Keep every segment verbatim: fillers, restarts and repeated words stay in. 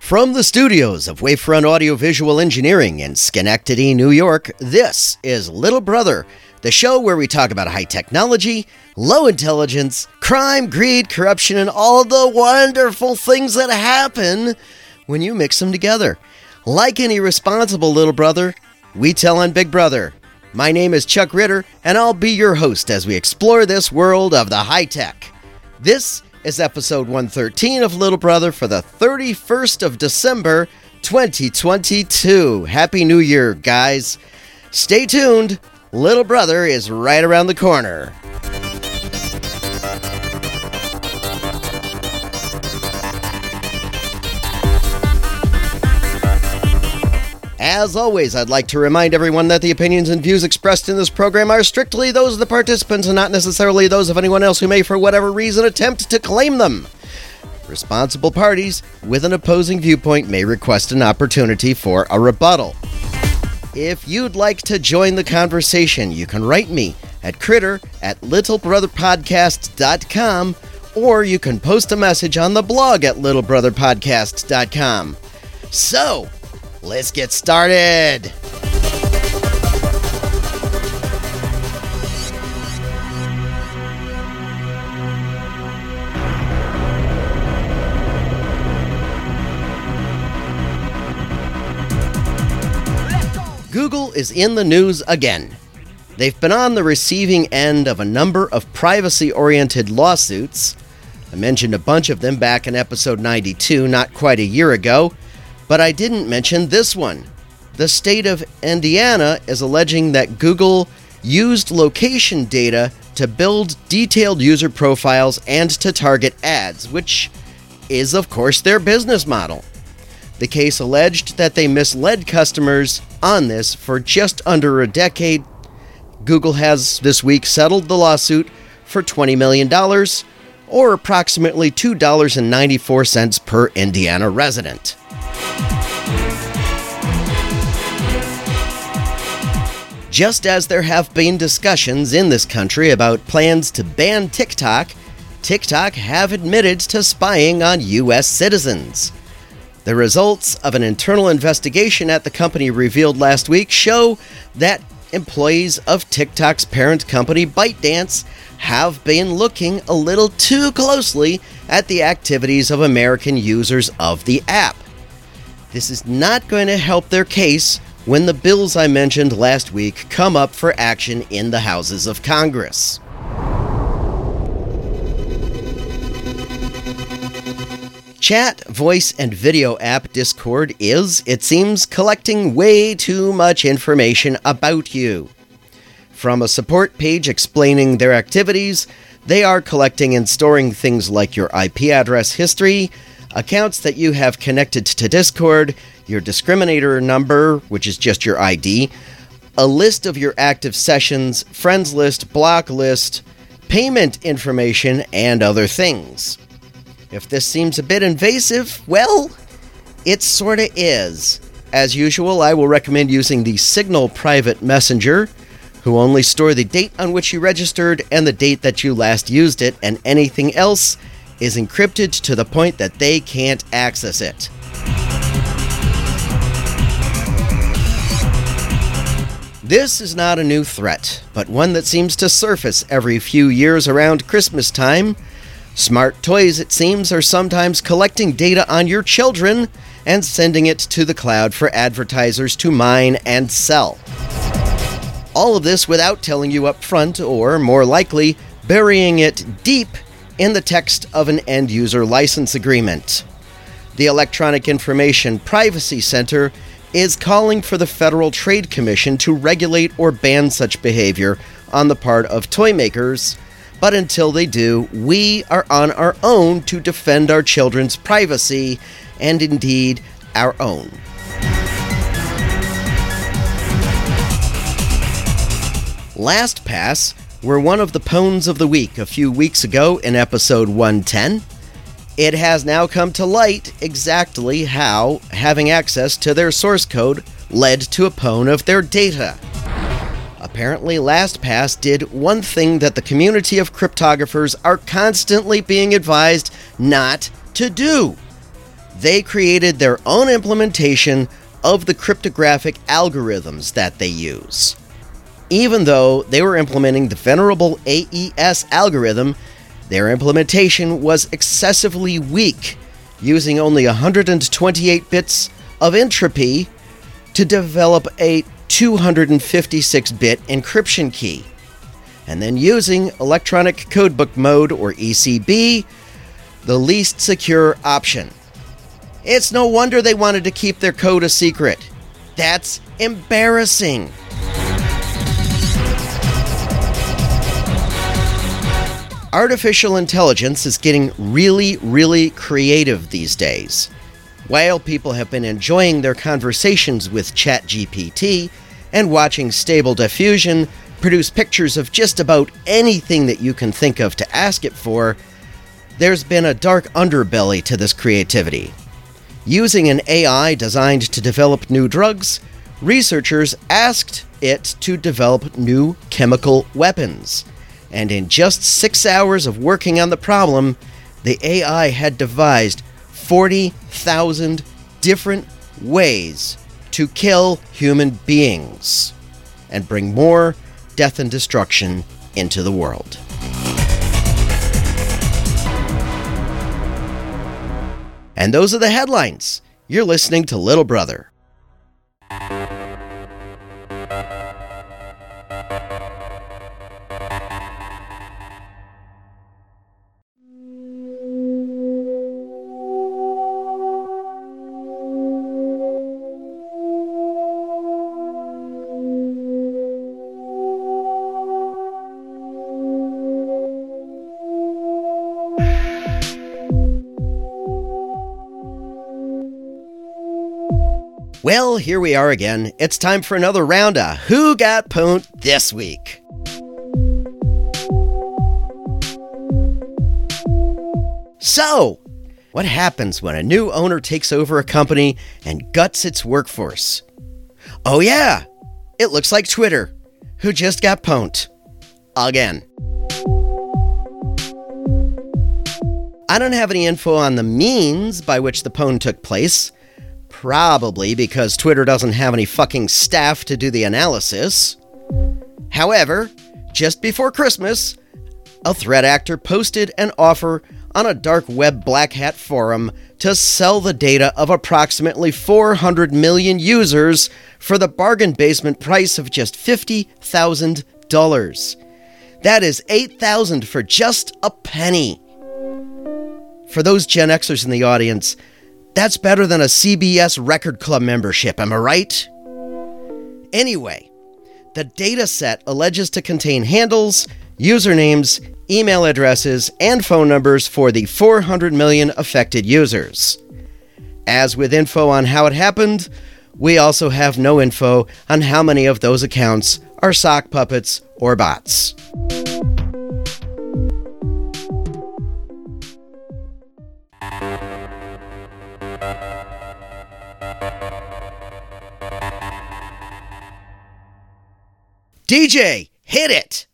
From the studios of Wavefront Audiovisual Engineering in Schenectady, New York, this is Little Brother, the show where we talk about high technology, low intelligence, crime, greed, corruption, and all the wonderful things that happen when you mix them together. Like any responsible little brother, we tell on Big Brother. My name is Chuck Ritter, and I'll be your host as we explore this world of the high tech. This is episode one thirteen of Little Brother for the thirty-first of December, twenty twenty-two. Happy New Year, guys. Stay tuned. Little Brother is right around the corner. As always, I'd like to remind everyone that the opinions and views expressed in this program are strictly those of the participants and not necessarily those of anyone else who may, for whatever reason, attempt to claim them. Responsible parties with an opposing viewpoint may request an opportunity for a rebuttal. If you'd like to join the conversation, you can write me at critter at little brother podcast dot com, or you can post a message on the blog at little brother podcast dot com. So, let's get started! Google is in the news again. They've been on the receiving end of a number of privacy-oriented lawsuits. I mentioned a bunch of them back in episode ninety-two, not quite a year ago. But I didn't mention this one. The state of Indiana is alleging that Google used location data to build detailed user profiles and to target ads, which is, of course, their business model. The case alleged that they misled customers on this for just under a decade. Google has this week settled the lawsuit for twenty million dollars, or approximately two dollars and ninety-four cents per Indiana resident. Just as there have been discussions in this country about plans to ban TikTok, TikTok have admitted to spying on U S citizens. The results of an internal investigation at the company revealed last week show that employees of TikTok's parent company ByteDance have been looking a little too closely at the activities of American users of the app. This is not going to help their case when the bills I mentioned last week come up for action in the Houses of Congress. Chat, voice, and video app Discord is, it seems, collecting way too much information about you. From a support page explaining their activities, they are collecting and storing things like your I P address history, accounts that you have connected to Discord, your discriminator number, which is just your I D, a list of your active sessions, friends list, block list, payment information, and other things. If this seems a bit invasive, well, it sorta is. As usual, I will recommend using the Signal private messenger, who only store the date on which you registered and the date that you last used it, and anything else is encrypted to the point that they can't access it. This is not a new threat, but one that seems to surface every few years around Christmas time. Smart toys, it seems, are sometimes collecting data on your children and sending it to the cloud for advertisers to mine and sell. All of this without telling you up front, or, more likely, burying it deep in the text of an end-user license agreement. The Electronic Information Privacy Center is calling for the Federal Trade Commission to regulate or ban such behavior on the part of toy makers, but until they do, we are on our own to defend our children's privacy, and indeed, our own. LastPass were one of the pwns of the week a few weeks ago in episode one ten. It has now come to light exactly how having access to their source code led to a pwn of their data. Apparently, LastPass did one thing that the community of cryptographers are constantly being advised not to do. they created their own implementation of the cryptographic algorithms that they use. Even though they were implementing the venerable A E S algorithm, their implementation was excessively weak, using only one hundred twenty-eight bits of entropy to develop a two hundred fifty-six bit encryption key, and then using electronic codebook mode, or E C B, the least secure option. It's no wonder they wanted to keep their code a secret. That's embarrassing. Artificial intelligence is getting really, really creative these days. While people have been enjoying their conversations with ChatGPT and watching Stable Diffusion produce pictures of just about anything that you can think of to ask it for, there's been a dark underbelly to this creativity. Using an A I designed to develop new drugs, researchers asked it to develop new chemical weapons. And in just six hours of working on the problem, the A I had devised forty thousand different ways to kill human beings and bring more death and destruction into the world. And those are the headlines. You're listening to Little Brother. Well, here we are again. It's time for another round of Who Got Pwned this week. So, what happens when a new owner takes over a company and guts its workforce? Oh yeah, it looks like Twitter, who just got pwned. Again. I don't have any info on the means by which the pwn took place. Probably because Twitter doesn't have any fucking staff to do the analysis. However, just before Christmas, a threat actor posted an offer on a dark web black hat forum to sell the data of approximately four hundred million users for the bargain basement price of just fifty thousand dollars. That is eight thousand dollars for just a penny. For those Gen Xers in the audience, that's better than a C B S Record Club membership, am I right? Anyway, the data set alleges to contain handles, usernames, email addresses, and phone numbers for the four hundred million affected users. As with info on how it happened, we also have no info on how many of those accounts are sock puppets or bots. D J, hit it!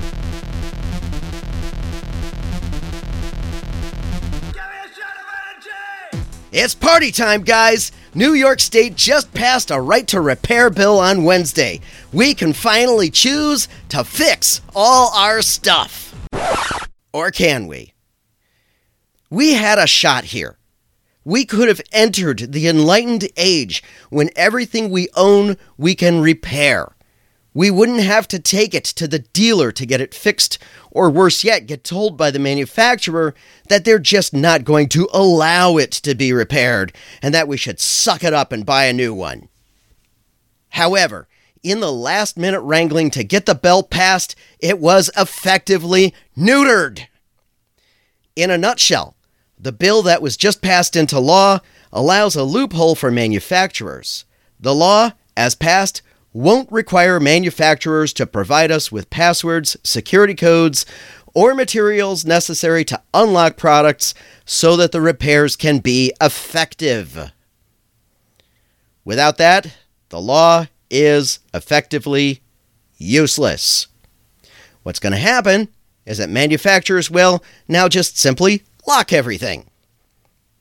It's party time, guys! New York State just passed a right to repair bill on Wednesday. We can finally choose to fix all our stuff. Or can we? We had a shot here. We could have entered the enlightened age when everything we own we can repair. We wouldn't have to take it to the dealer to get it fixed, or worse yet, get told by the manufacturer that they're just not going to allow it to be repaired, and that we should suck it up and buy a new one. However, in the last minute wrangling to get the bill passed, it was effectively neutered. In a nutshell, the bill that was just passed into law allows a loophole for manufacturers. The law, as passed, won't require manufacturers to provide us with passwords, security codes, or materials necessary to unlock products so that the repairs can be effective. Without that, the law is effectively useless. What's going to happen is that manufacturers will now just simply lock everything.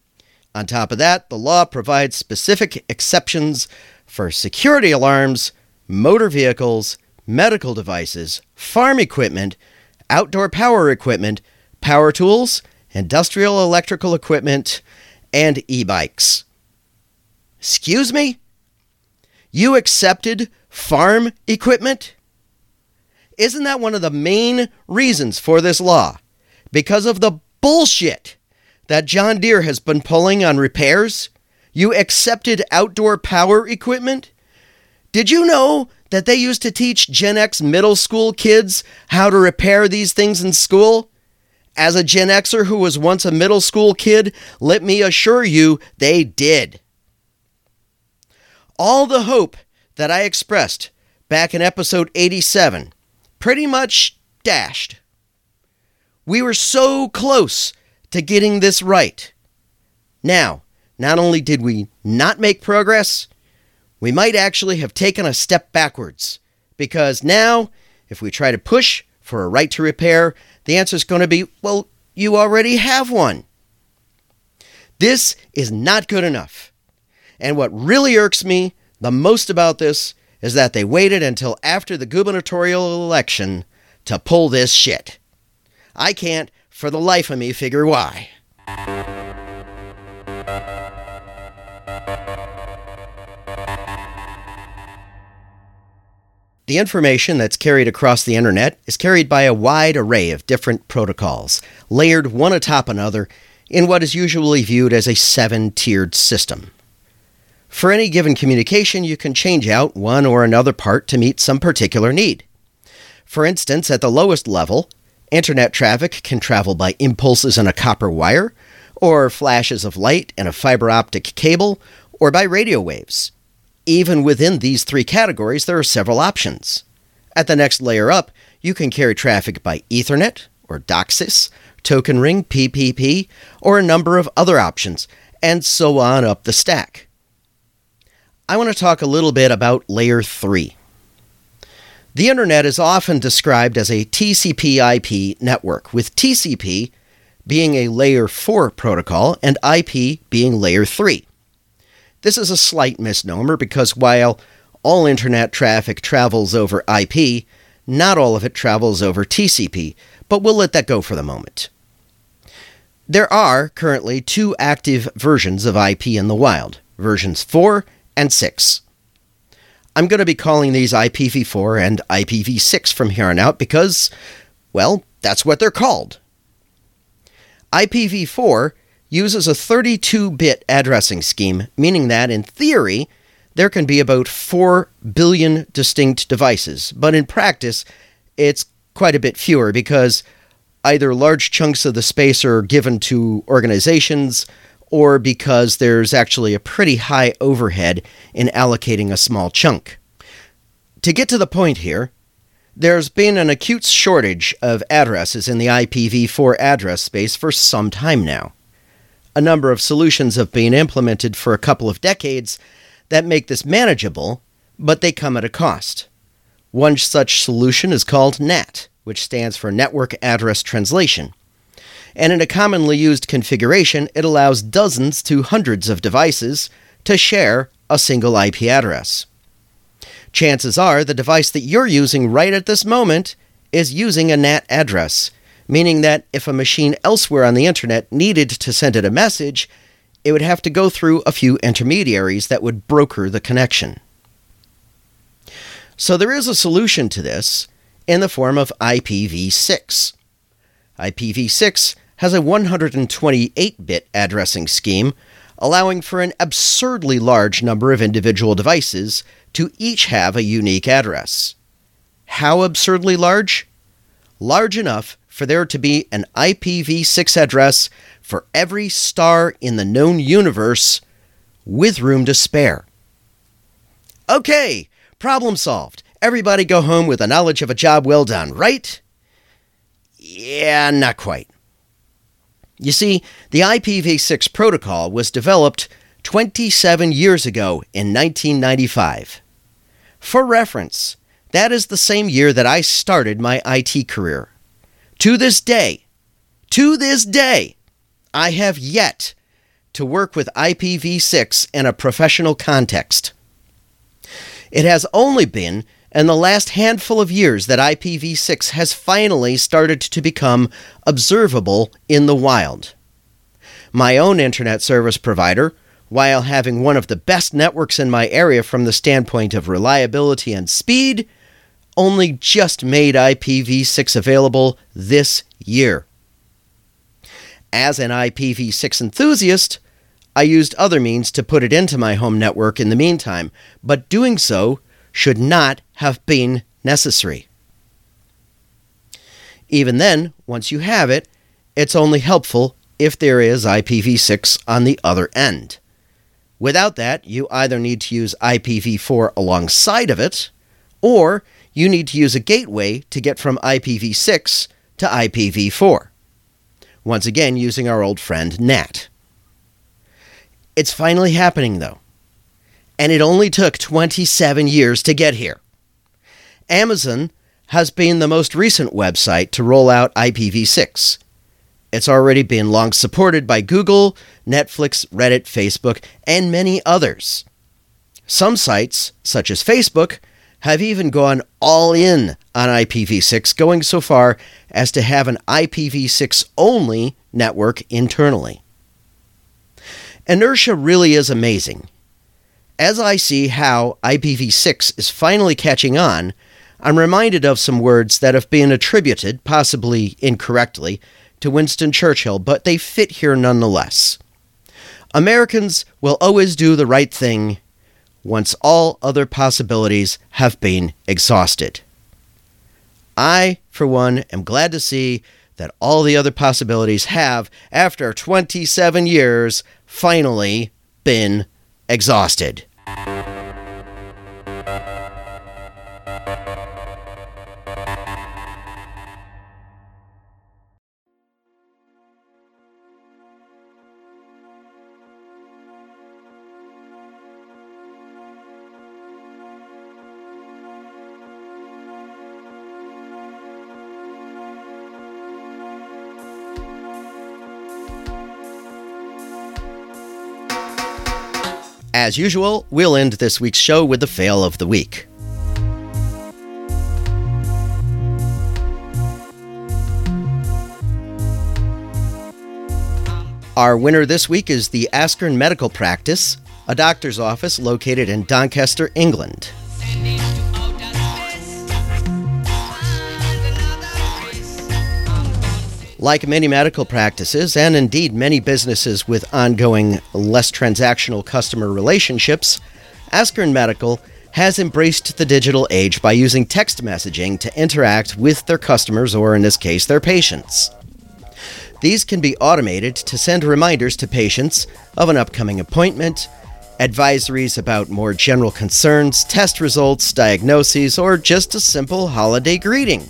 On top of that, the law provides specific exceptions for security alarms, motor vehicles, medical devices, farm equipment, outdoor power equipment, power tools, industrial electrical equipment, and e-bikes. Excuse me? You accepted farm equipment? Isn't that one of the main reasons for this law? Because of the bullshit that John Deere has been pulling on repairs? You accepted outdoor power equipment? Did you know that they used to teach Gen X middle school kids how to repair these things in school? As a Gen Xer who was once a middle school kid, let me assure you, they did. All the hope that I expressed back in episode eighty-seven pretty much dashed. We were so close to getting this right. Now, not only did we not make progress, we might actually have taken a step backwards. Because now, if we try to push for a right to repair, the answer is going to be, well, you already have one. This is not good enough. And what really irks me the most about this is that they waited until after the gubernatorial election to pull this shit. I can't, for the life of me, figure why. The information that's carried across the internet is carried by a wide array of different protocols, layered one atop another in what is usually viewed as a seven-tiered system. For any given communication, you can change out one or another part to meet some particular need. For instance, at the lowest level, internet traffic can travel by impulses in a copper wire, or flashes of light in a fiber optic cable, or by radio waves. Even within these three categories, there are several options. At the next layer up, you can carry traffic by Ethernet, or DOCSIS, Token Ring, P P P, or a number of other options, and so on up the stack. I want to talk a little bit about Layer three. The Internet is often described as a T C P I P network, with T C P being a Layer four protocol and I P being Layer three. This is a slight misnomer because while all Internet traffic travels over I P, not all of it travels over T C P, but we'll let that go for the moment. There are currently two active versions of I P in the wild, versions four and six. I'm going to be calling these I P v four and I P v six from here on out because, well, that's what they're called. I P v four uses a thirty-two bit addressing scheme, meaning that, in theory, there can be about four billion distinct devices, but in practice, it's quite a bit fewer because either large chunks of the space are given to organizations or because there's actually a pretty high overhead in allocating a small chunk. To get to the point here, there's been an acute shortage of addresses in the I P v four address space for some time now. A number of solutions have been implemented for a couple of decades that make this manageable, but they come at a cost. One such solution is called N A T, which stands for Network Address Translation. And in a commonly used configuration, it allows dozens to hundreds of devices to share a single I P address. Chances are the device that you're using right at this moment is using a N A T address, meaning that if a machine elsewhere on the internet needed to send it a message, it would have to go through a few intermediaries that would broker the connection. So there is a solution to this in the form of I P v six. I P v six has a one hundred twenty-eight bit addressing scheme, allowing for an absurdly large number of individual devices to each have a unique address. How absurdly large? Large enough for there to be an I P v six address for every star in the known universe, with room to spare. Okay, problem solved. Everybody go home with the knowledge of a job well done, right? Yeah, not quite. You see, the I P v six protocol was developed twenty-seven years ago in nineteen ninety-five. For reference, that is the same year that I started my I T career. To this day, to this day, I have yet to work with I P v six in a professional context. It has only been in the last handful of years that I P v six has finally started to become observable in the wild. My own internet service provider, while having one of the best networks in my area from the standpoint of reliability and speed, only just made I P v six available this year. As an I P v six enthusiast, I used other means to put it into my home network in the meantime, but doing so should not have been necessary. Even then, once you have it, it's only helpful if there is I P v six on the other end. Without that, you either need to use I P v four alongside of it, or you need to use a gateway to get from I P v six to I P v four. Once again, using our old friend N A T. It's finally happening, though. And it only took twenty-seven years to get here. Amazon has been the most recent website to roll out I P v six. It's already been long supported by Google, Netflix, Reddit, Facebook, and many others. Some sites, such as Facebook, have even gone all in on I P v six, going so far as to have an I P v six only network internally. Inertia really is amazing. As I see how I P v six is finally catching on, I'm reminded of some words that have been attributed, possibly incorrectly, to Winston Churchill, but they fit here nonetheless. Americans will always do the right thing once all other possibilities have been exhausted. I, for one, am glad to see that all the other possibilities have, after twenty-seven years, finally been exhausted. As usual, we'll end this week's show with the fail of the week. Our winner this week is the Askern Medical Practice, a doctor's office located in Doncaster, England. Like many medical practices, and indeed many businesses with ongoing, less transactional customer relationships, Askern Medical has embraced the digital age by using text messaging to interact with their customers, or in this case, their patients. These can be automated to send reminders to patients of an upcoming appointment, advisories about more general concerns, test results, diagnoses, or just a simple holiday greeting.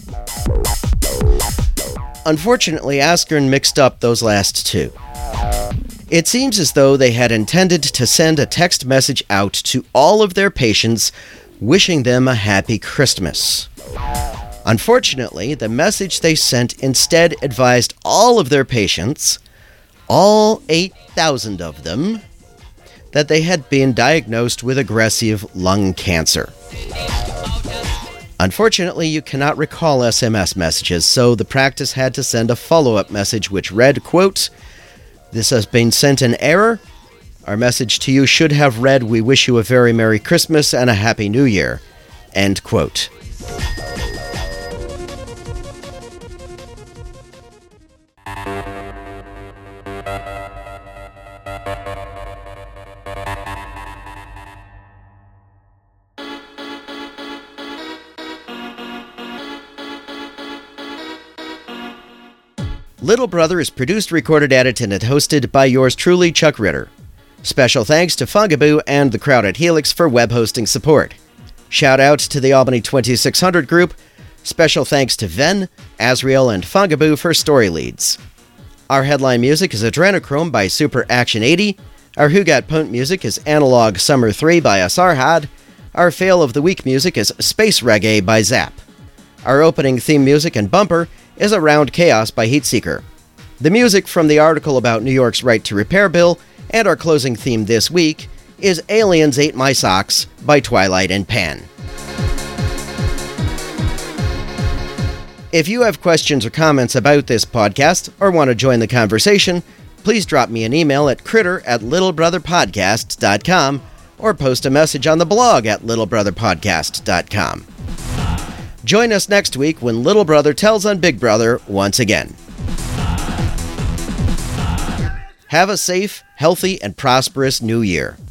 Unfortunately, Askern mixed up those last two. It seems as though they had intended to send a text message out to all of their patients, wishing them a happy Christmas. Unfortunately, the message they sent instead advised all of their patients, all eight thousand of them, that they had been diagnosed with aggressive lung cancer. Unfortunately, you cannot recall S M S messages, so the practice had to send a follow-up message which read, quote, "This has been sent in error. Our message to you should have read, 'We wish you a very Merry Christmas and a Happy New Year.'" End quote. Little Brother is produced, recorded, edited, and hosted by yours truly, Chuck Ritter. Special thanks to Fungaboo and the crowd at Helix for web hosting support. Shout out to the Albany twenty-six hundred group. Special thanks to Ven, Azriel, and Fungaboo for story leads. Our headline music is Adrenochrome by Super Action eighty. Our Who Got Punt music is Analog Summer three by Asarhad. Our Fail of the Week music is Space Reggae by Zap. Our opening theme music and bumper is Around Chaos by Heatseeker. The music from the article about New York's right to repair bill And our closing theme this week is Aliens Ate My Socks by Twilight and Pan. If you have questions or comments about this podcast or want to join the conversation, please drop me an email at critter at littlebrotherpodcast dot com or post a message on the blog at littlebrotherpodcast dot com. Join us next week when Little Brother tells on Big Brother once again. Have a safe, healthy, and prosperous new year.